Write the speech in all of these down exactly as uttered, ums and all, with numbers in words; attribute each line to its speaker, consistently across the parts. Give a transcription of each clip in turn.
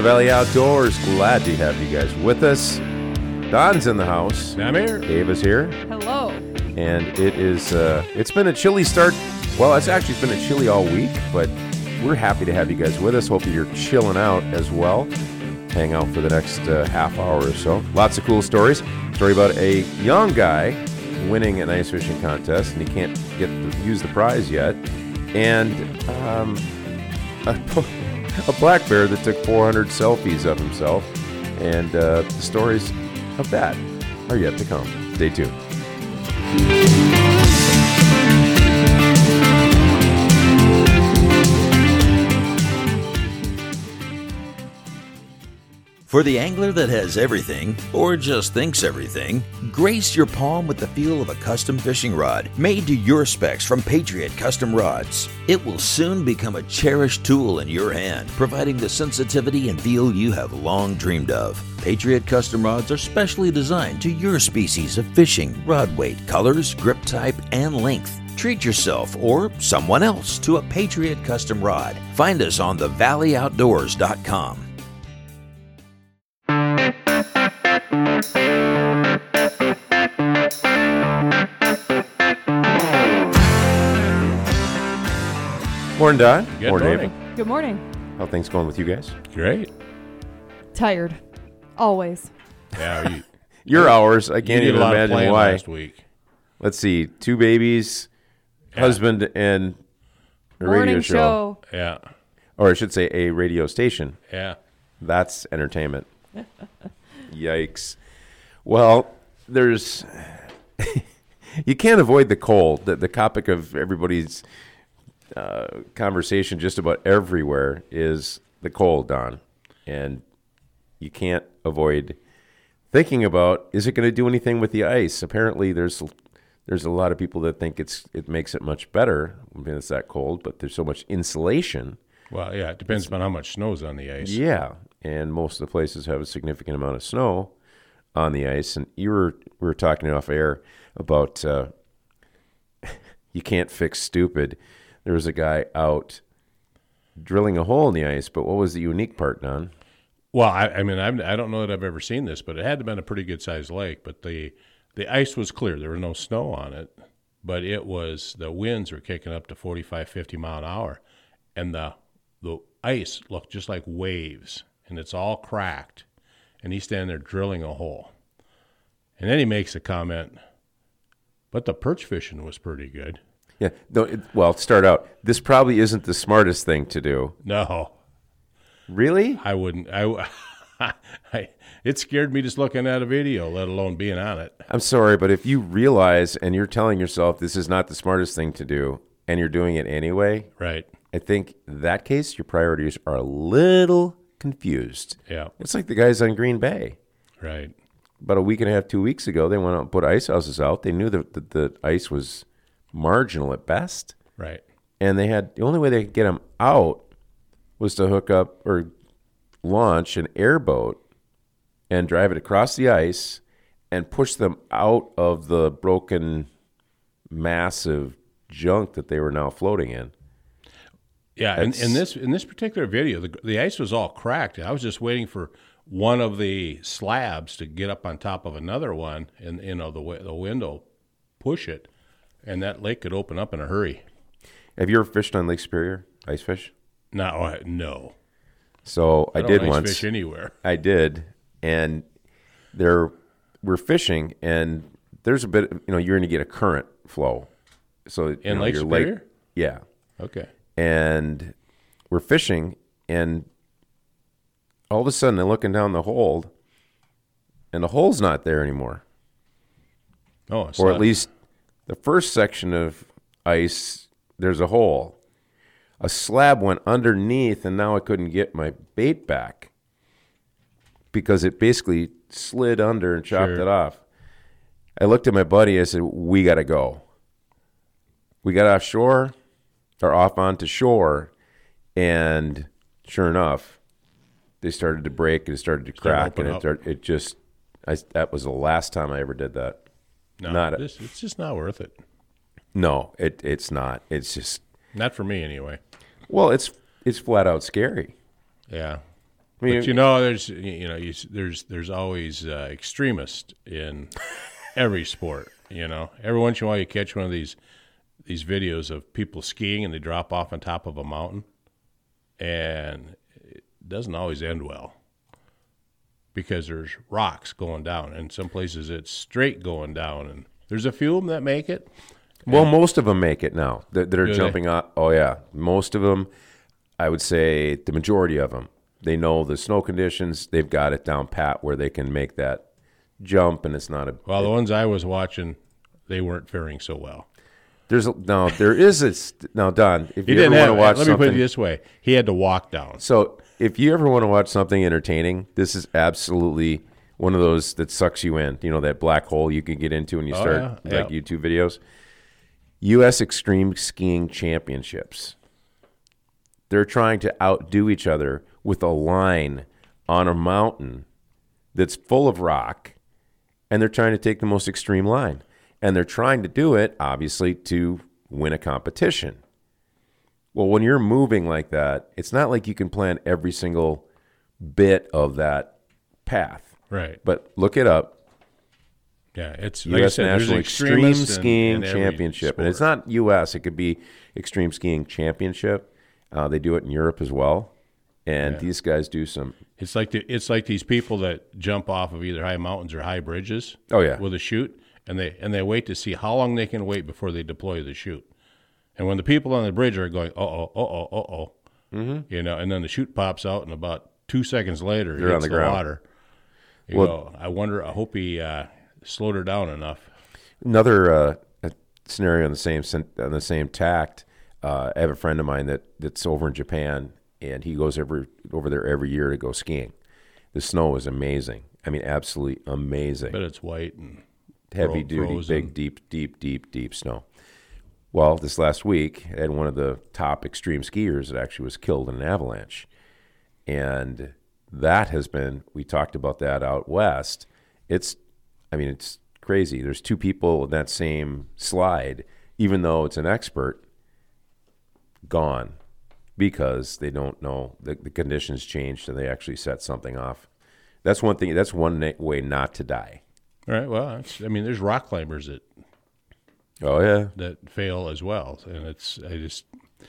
Speaker 1: Valley Outdoors. Glad to have you guys with us. Don's in the house.
Speaker 2: I'm here.
Speaker 1: Dave is here.
Speaker 3: Hello.
Speaker 1: And it is, uh, it's been a chilly start. Well, it's actually been a chilly all week, but we're happy to have you guys with us. Hopefully you're chilling out as well. Hang out for the next uh, half hour or so. Lots of cool stories. Story about a young guy winning an ice fishing contest, and he can't get to use the prize yet. And um, a, a black bear that took four hundred selfies of himself. And uh, the stories of that are yet to come. Stay tuned.
Speaker 4: For the angler that has everything, or just thinks everything, grace your palm with the feel of a custom fishing rod made to your specs from Patriot Custom Rods. It will soon become a cherished tool in your hand, providing the sensitivity and feel you have long dreamed of. Patriot Custom Rods are specially designed to your species of fishing, rod weight, colors, grip type, and length. Treat yourself or someone else to a Patriot Custom Rod. Find us on the valley outdoors dot com.
Speaker 1: Morning, Don.
Speaker 2: Good
Speaker 1: morning,
Speaker 2: morning.
Speaker 1: David.
Speaker 3: Good morning.
Speaker 1: How things going with you guys?
Speaker 2: Great.
Speaker 3: Tired. Always.
Speaker 2: Yeah, you,
Speaker 1: Your hours, I can't
Speaker 2: you did
Speaker 1: even
Speaker 2: a lot of
Speaker 1: imagine
Speaker 2: playing
Speaker 1: why.
Speaker 2: last week.
Speaker 1: Let's see, two babies,
Speaker 2: Yeah.
Speaker 1: husband, and a radio
Speaker 3: Morning
Speaker 1: show.
Speaker 3: show.
Speaker 2: Yeah,
Speaker 1: Or I should say a radio station.
Speaker 2: yeah.
Speaker 1: That's entertainment. Yikes. Well, there's... you can't avoid the cold. The, the topic of everybody's uh, conversation just about everywhere is the cold, Don. And you can't avoid thinking about, is it going to do anything with the ice? Apparently, there's there's a lot of people that think it's it makes it much better when it's that cold, but there's so much insulation.
Speaker 2: Well, yeah, it depends on how much snow's on the ice.
Speaker 1: Yeah, and most of the places have a significant amount of snow on the ice. And you were we were talking off air about uh, you can't fix stupid. There was a guy out drilling a hole in the ice, but what was the unique part, Don?
Speaker 2: Well, I, I mean, I've, I don't know that I've ever seen this, but it had to have been a pretty good-sized lake. But the the ice was clear; there was no snow on it, but it was the winds were kicking up to forty-five, fifty mile an hour, and the the ice looked just like waves, and it's all cracked. And he's standing there drilling a hole, and then he makes a comment, "But the perch fishing was pretty good."
Speaker 1: Yeah. No, it, well, start out. This probably isn't the smartest thing to do.
Speaker 2: No.
Speaker 1: Really?
Speaker 2: I wouldn't. I, I, it scared me just looking at a video, let alone being on it.
Speaker 1: I'm sorry, but if you realize and you're telling yourself this is not the smartest thing to do and you're doing it anyway,
Speaker 2: Right.
Speaker 1: I think in that case your priorities are a little confused.
Speaker 2: Yeah.
Speaker 1: It's like the guys on Green Bay.
Speaker 2: Right.
Speaker 1: About a week and a half, two weeks ago, they went out and put ice houses out. They knew that the, the ice was marginal at best,
Speaker 2: Right.
Speaker 1: and they had the only way they could get them out was to hook up or launch an airboat and drive it across the ice and push them out of the broken, massive junk that they were now floating in.
Speaker 2: Yeah. In,
Speaker 1: That's-
Speaker 2: in this in this particular video, the the ice was all cracked. I was just waiting for one of the slabs to get up on top of another one, and you know the wi- the window push it, and that lake could open up in a hurry.
Speaker 1: Have you ever fished on Lake Superior, ice fish?
Speaker 2: No, I- no.
Speaker 1: So I,
Speaker 2: I don't
Speaker 1: did
Speaker 2: ice
Speaker 1: once.
Speaker 2: fish anywhere.
Speaker 1: I did, and there we're fishing, and there's a bit. You know, you're going to get a current flow. So you
Speaker 2: In
Speaker 1: know,
Speaker 2: Lake
Speaker 1: your
Speaker 2: Superior?
Speaker 1: yeah,
Speaker 2: Okay.
Speaker 1: and we're fishing, and all of a sudden I'm looking down the hole, and the hole's not there anymore,
Speaker 2: Oh, it's
Speaker 1: or
Speaker 2: not-
Speaker 1: at least the first section of ice. There's a hole. A slab went underneath, and now I couldn't get my bait back because it basically slid under and chopped
Speaker 2: Sure.
Speaker 1: it off. I looked at my buddy. I said, "We got to go." We got offshore, or off onto shore, and sure enough, they started to break and it started to
Speaker 2: Started
Speaker 1: crack,
Speaker 2: open
Speaker 1: and it
Speaker 2: up.
Speaker 1: started, it just. I, that was the last time I ever did that.
Speaker 2: no,
Speaker 1: not a-
Speaker 2: this, it's just not worth it.
Speaker 1: No, it it's not. It's just
Speaker 2: Not for me, anyway.
Speaker 1: well, it's it's flat out scary.
Speaker 2: Yeah.
Speaker 1: I mean,
Speaker 2: But you know, there's you know, you, there's there's always uh, extremists in every sport. You know, every once in a while you catch one of these these videos of people skiing and they drop off on top of a mountain, and it doesn't always end well because there's rocks going down, and some places it's straight going down, and there's a few of them that make it.
Speaker 1: well, most of them make it now that, that are
Speaker 2: Do they?
Speaker 1: jumping up. Oh yeah, most of them. I would say the majority of them. They know the snow conditions. They've got it down pat where they can make that jump, and it's not a.
Speaker 2: Well, the ones I was watching, they weren't faring so well.
Speaker 1: There's a, now there is a st- now Don. If
Speaker 2: He
Speaker 1: you
Speaker 2: didn't
Speaker 1: ever
Speaker 2: have.
Speaker 1: want to watch
Speaker 2: Let me
Speaker 1: something,
Speaker 2: put it this way: he had to walk down.
Speaker 1: so if you ever want to watch something entertaining, this is absolutely one of those that sucks you in. You know, that black hole you can get into when you
Speaker 2: Oh,
Speaker 1: start
Speaker 2: yeah,
Speaker 1: like
Speaker 2: yeah.
Speaker 1: YouTube videos. U S Extreme Skiing Championships. They're trying to outdo each other with a line on a mountain that's full of rock, and they're trying to take the most extreme line. And they're trying to do it, obviously, to win a competition. Well, when you're moving like that, it's not like you can plan every single bit of that path.
Speaker 2: Right.
Speaker 1: But look it up.
Speaker 2: Yeah, it's
Speaker 1: U
Speaker 2: like I
Speaker 1: S
Speaker 2: said, there's
Speaker 1: National Extreme
Speaker 2: extremists in-
Speaker 1: Skiing
Speaker 2: in every
Speaker 1: Championship. And it's
Speaker 2: sport.
Speaker 1: not U S, it could be Extreme Skiing Championship. Uh, they do it in Europe as well. And
Speaker 2: Yeah.
Speaker 1: these guys do some.
Speaker 2: It's like the, it's like these people that jump off of either high mountains or high bridges.
Speaker 1: Oh, yeah.
Speaker 2: With a chute, and they and they wait to see how long they can wait before they deploy the chute. And when the people on the bridge are going, uh oh, uh oh, uh oh, mm-hmm. you know, and then the chute pops out, and about two seconds later, it
Speaker 1: They're on
Speaker 2: hits
Speaker 1: the
Speaker 2: the,
Speaker 1: ground.
Speaker 2: water. You
Speaker 1: Well-
Speaker 2: go, I wonder. I hope he uh, slowed her down enough.
Speaker 1: Another uh, a scenario on the same sen- on the same tact. Uh, I have a friend of mine that, that's over in Japan, and he goes every over there every year to go skiing. The snow is amazing. I mean, absolutely amazing.
Speaker 2: But it's white and
Speaker 1: Heavy
Speaker 2: fro-
Speaker 1: duty,
Speaker 2: frozen.
Speaker 1: big, deep, deep, deep, deep snow. Well, this last week, I had one of the top extreme skiers that actually was killed in an avalanche. And that has been, we talked about that out west. It's, I mean, it's crazy. There's two people in that same slide, even though it's an expert, gone because they don't know the, the conditions changed and they actually set something off. That's one thing. That's one na- way not to die.
Speaker 2: All right. Well, it's, I mean, there's rock climbers that
Speaker 1: Oh yeah.
Speaker 2: that fail as well, and it's I just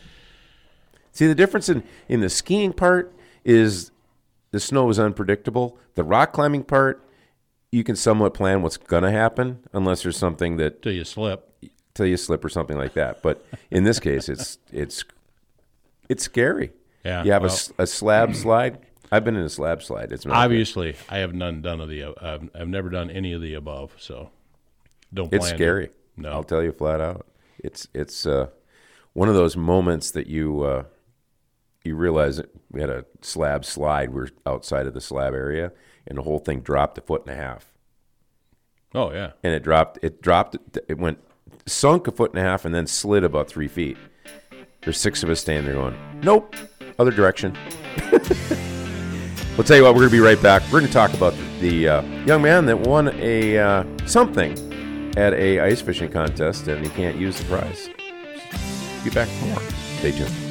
Speaker 1: See, the difference in, in the skiing part is the snow is unpredictable. The rock climbing part, you can somewhat plan what's going to happen unless there's something that
Speaker 2: till you slip.
Speaker 1: till you slip or something like that. But in this case, it's it's it's scary.
Speaker 2: Yeah,
Speaker 1: You have a
Speaker 2: well-
Speaker 1: s a a slab slide. I've been in a slab slide. It's not good.
Speaker 2: Obviously, I have none done of the. I've, I've never done any of the above, so don't.
Speaker 1: It's
Speaker 2: plan
Speaker 1: scary.
Speaker 2: To. No,
Speaker 1: I'll tell you flat out. It's it's uh, one of those moments that you uh, you realize that we had a slab slide. We're outside of the slab area, and the whole thing dropped a foot and a half.
Speaker 2: Oh yeah.
Speaker 1: And it dropped. It dropped. It went sunk a foot and a half, and then slid about three feet. There's six of us standing there going, "Nope, other direction." We'll tell you what. We're going to be right back. We're going to talk about the, the uh, young man that won a uh, something at a ice fishing contest, and he can't use the prize. Get back for more. Stay tuned.